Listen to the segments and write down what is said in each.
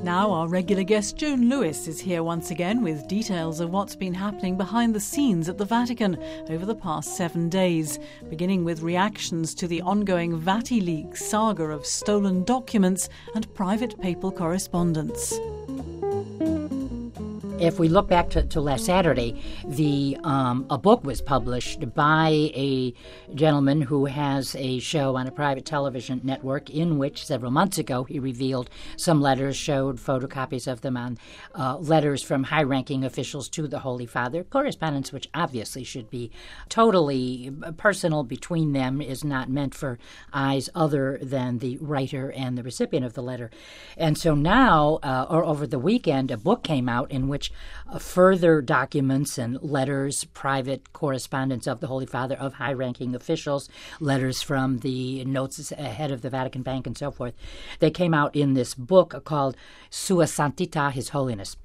Now our regular guest Joan Lewis is here once again with details of what's been happening behind the scenes at the Vatican over the past 7 days, beginning with reactions to the ongoing VatiLeaks saga of stolen documents and private papal correspondence. If we look back to last Saturday, a book was published by a gentleman who has a show on a private television network in which several months ago he revealed some letters, showed photocopies of them on letters from high-ranking officials to the Holy Father, correspondence which obviously should be totally personal between them, is not meant for eyes other than the writer and the recipient of the letter. And so now, or over the weekend, a book came out in which further documents and letters, private correspondence of the Holy Father, of high-ranking officials, letters from the notes head of the Vatican Bank and so forth, they came out in this book called Sua Santità, His Holiness.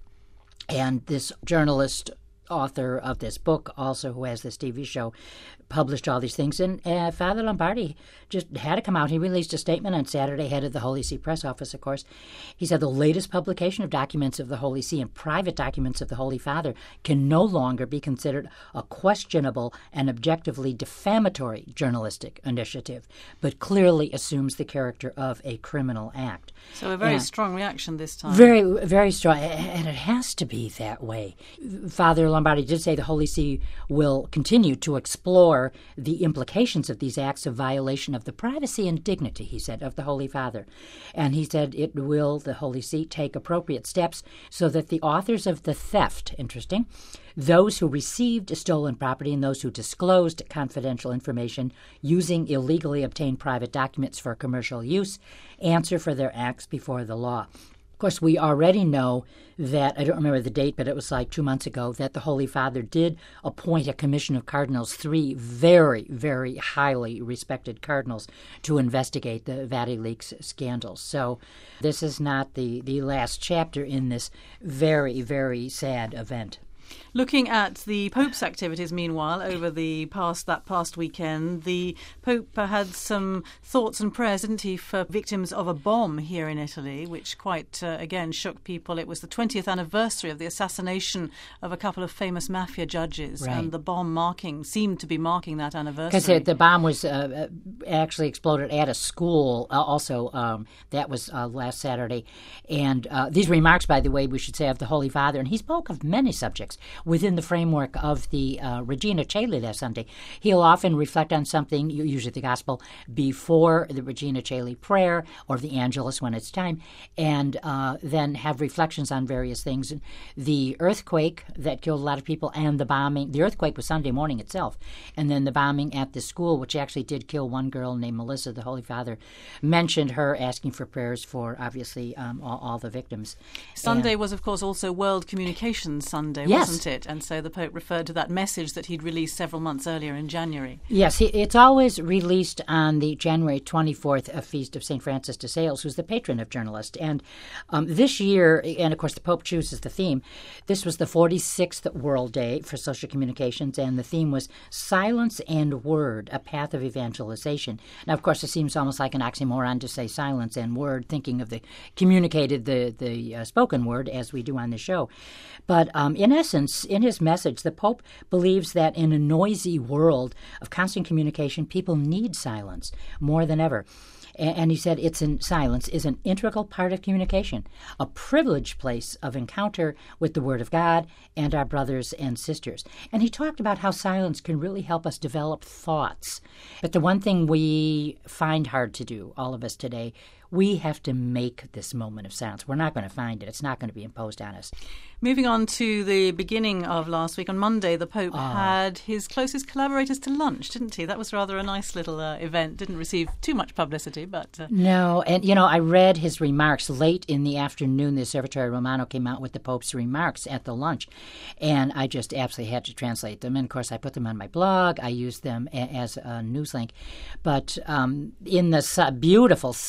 And this journalist, author of this book, also who has this TV show, published all these things. And Father Lombardi just had to come out. He released a statement on Saturday, head of the Holy See press office, of course. He said the latest publication of documents of the Holy See and private documents of the Holy Father can no longer be considered a questionable and objectively defamatory journalistic initiative, but clearly assumes the character of a criminal act. So a very strong reaction this time. Very, very strong. And it has to be that way. Father Lombardi did say the Holy See will continue to explore the implications of these acts of violation of the privacy and dignity, he said, of the Holy Father. And he said it will, the Holy See, take appropriate steps so that the authors of the theft, interesting, those who received stolen property and those who disclosed confidential information using illegally obtained private documents for commercial use, answer for their acts before the law. Of course, we already know that, I don't remember the date, but it was like 2 months ago, that the Holy Father did appoint a commission of cardinals, 3 very, very highly respected cardinals, to investigate the VatiLeaks scandals. So this is not the last chapter in this very, very sad event. Looking at the Pope's activities, meanwhile, over that past weekend, the Pope had some thoughts and prayers, didn't he, for victims of a bomb here in Italy, which quite, again, shook people. It was the 20th anniversary of the assassination of a couple of famous mafia judges, right. And the bomb seemed to be marking that anniversary. Because the bomb was actually exploded at a school also. That was last Saturday. And these remarks, by the way, we should say, of the Holy Father, and he spoke of many subjects within the framework of the Regina Coeli last Sunday. He'll often reflect on something, usually the Gospel, before the Regina Coeli prayer or the Angelus when it's time, and then have reflections on various things. The earthquake that killed a lot of people and the bombing. The earthquake was Sunday morning itself, and then the bombing at the school, which actually did kill one girl named Melissa. The Holy Father mentioned her asking for prayers for, obviously, all the victims. Sunday was, of course, also World Communications Sunday, wasn't it? And so the Pope referred to that message that he'd released several months earlier in January. Yes, it's always released on the January 24th feast of St. Francis de Sales, who's the patron of journalists. And this year, and of course the Pope chooses the theme, this was the 46th World Day for Social Communications, and the theme was Silence and Word, a Path of Evangelization. Now, of course, it seems almost like an oxymoron to say silence and word, thinking of the communicated, the spoken word, as we do on the show. But in essence, in his message, the Pope believes that in a noisy world of constant communication, people need silence more than ever. And he said silence is an integral part of communication, a privileged place of encounter with the Word of God and our brothers and sisters. And he talked about how silence can really help us develop thoughts. But the one thing we find hard to do, all of us today, we have to make this moment of silence. We're not going to find it. It's not going to be imposed on us. Moving on to the beginning of last week, on Monday, the Pope had his closest collaborators to lunch, didn't he? That was rather a nice little event. Didn't receive too much publicity, but... No, and, I read his remarks late in the afternoon. The Osservatore Romano came out with the Pope's remarks at the lunch, and I just absolutely had to translate them. And, of course, I put them on my blog. I used them as a news link. But in the beautiful Sala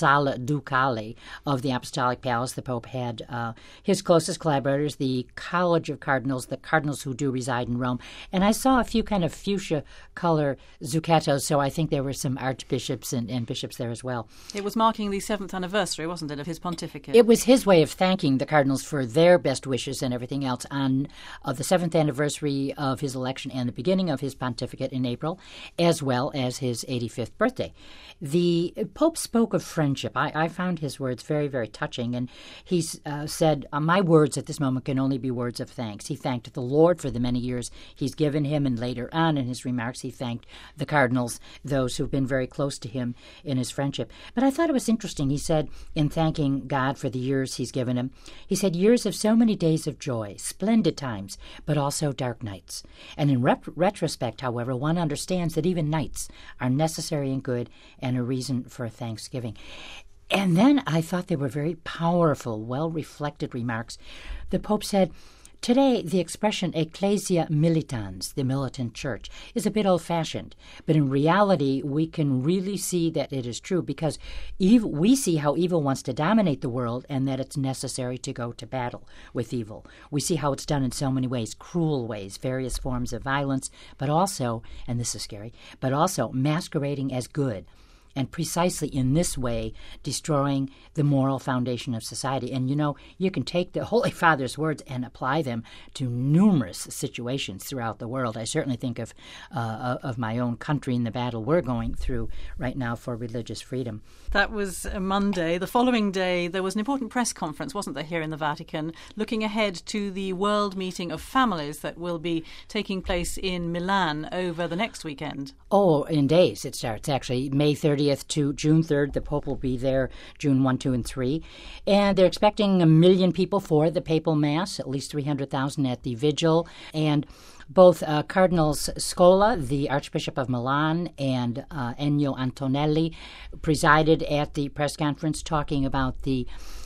Ducale of the Apostolic Palace. The Pope had his closest collaborators, the College of Cardinals, the cardinals who do reside in Rome. And I saw a few kind of fuchsia color zucchettos, so I think there were some archbishops and bishops there as well. It was marking the 7th anniversary, wasn't it, of his pontificate? It was his way of thanking the cardinals for their best wishes and everything else on the 7th anniversary of his election and the beginning of his pontificate in April, as well as his 85th birthday. The Pope spoke of friendship. I found his words very, very touching, and he said, my words at this moment can only be words of thanks. He thanked the Lord for the many years he's given him, and later on in his remarks he thanked the cardinals, those who've been very close to him in his friendship. But I thought it was interesting. He said, in thanking God for the years he's given him, he said, years of so many days of joy, splendid times, but also dark nights. And in retrospect, however, one understands that even nights are necessary and good and a reason for thanksgiving. And then I thought they were very powerful, well-reflected remarks. The Pope said, today, the expression ecclesia militans, the militant church, is a bit old-fashioned. But in reality, we can really see that it is true because we see how evil wants to dominate the world and that it's necessary to go to battle with evil. We see how it's done in so many ways, cruel ways, various forms of violence, but also, and this is scary, but also masquerading as good. And precisely in this way, destroying the moral foundation of society. And, you can take the Holy Father's words and apply them to numerous situations throughout the world. I certainly think of my own country and the battle we're going through right now for religious freedom. That was a Monday. The following day, there was an important press conference, wasn't there, here in the Vatican, looking ahead to the World Meeting of Families that will be taking place in Milan over the next weekend. Oh, in days it starts, actually. May 30th to June 3rd. The Pope will be there June 1, 2, and 3. And they're expecting 1 million people for the papal mass, at least 300,000 at the vigil. And both Cardinals Scola, the Archbishop of Milan, and Ennio Antonelli presided at the press conference talking about the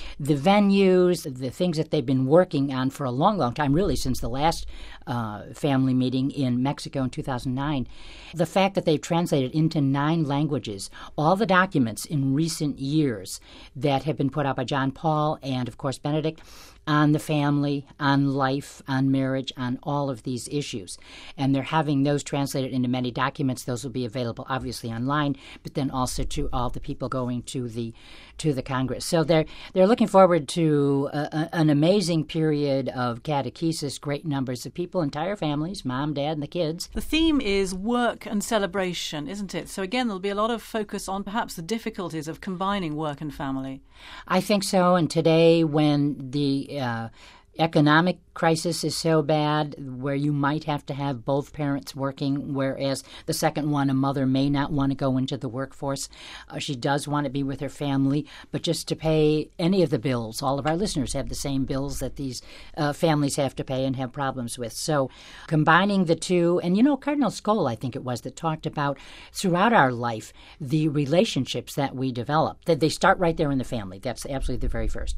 venues, the things that they've been working on for a long, long time, really since the last family meeting in Mexico in 2009. The fact that they've translated into 9 languages all the documents in recent years that have been put out by John Paul and, of course, Benedict on the family, on life, on marriage, on all of these issues. And they're having those translated into many documents. Those will be available, obviously, online, but then also to all the people going to the Congress. So they're looking forward to an amazing period of catechesis, great numbers of people, entire families, mom, dad, and the kids. The theme is work and celebration, isn't it? So again, there'll be a lot of focus on perhaps the difficulties of combining work and family. I think so. And today, when the economic crisis is so bad where you might have to have both parents working, whereas the second one, a mother, may not want to go into the workforce. She does want to be with her family, but just to pay any of the bills. All of our listeners have the same bills that these families have to pay and have problems with. So combining the two, and Cardinal Scola, I think it was, that talked about throughout our life the relationships that we develop. That they start right there in the family. That's absolutely the very first.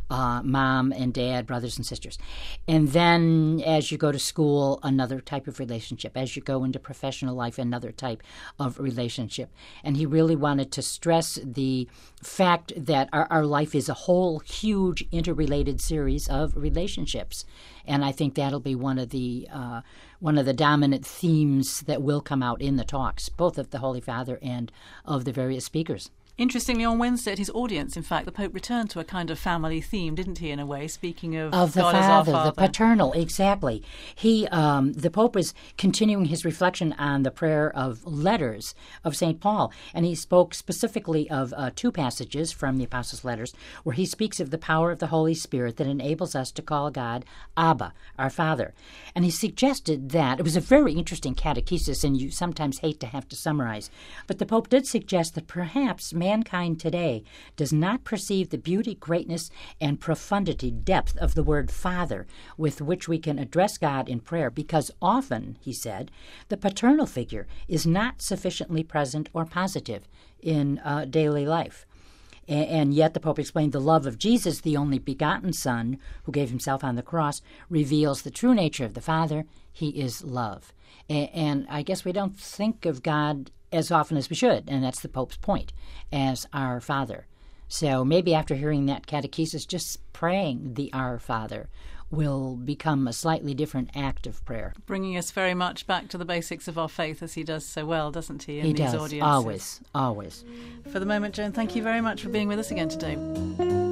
Mom and dad, brothers and sisters. And then as you go to school, another type of relationship. As you go into professional life, another type of relationship. And he really wanted to stress the fact that our life is a whole huge interrelated series of relationships. And I think that'll be one of the dominant themes that will come out in the talks, both of the Holy Father and of the various speakers. Interestingly, on Wednesday at his audience, in fact, the Pope returned to a kind of family theme, didn't he, in a way, speaking of the God father, as our Father. The paternal, exactly. The Pope is continuing his reflection on the prayer of letters of St. Paul, and he spoke specifically of 2 passages from the Apostles' letters where he speaks of the power of the Holy Spirit that enables us to call God Abba, our Father. And he suggested that, it was a very interesting catechesis, and you sometimes hate to have to summarize, but the Pope did suggest that perhaps mankind today does not perceive the beauty, greatness, and profundity, depth of the word Father with which we can address God in prayer because often, he said, the paternal figure is not sufficiently present or positive in daily life. And yet the Pope explained the love of Jesus, the only begotten Son, who gave himself on the cross, reveals the true nature of the Father. He is love. And I guess we don't think of God as often as we should, and that's the Pope's point, as our Father. So maybe after hearing that catechesis, just praying the Our Father will become a slightly different act of prayer. Bringing us very much back to the basics of our faith, as he does so well, doesn't he, in He these does, audiences? always. For the moment, Joan, thank you very much for being with us again today.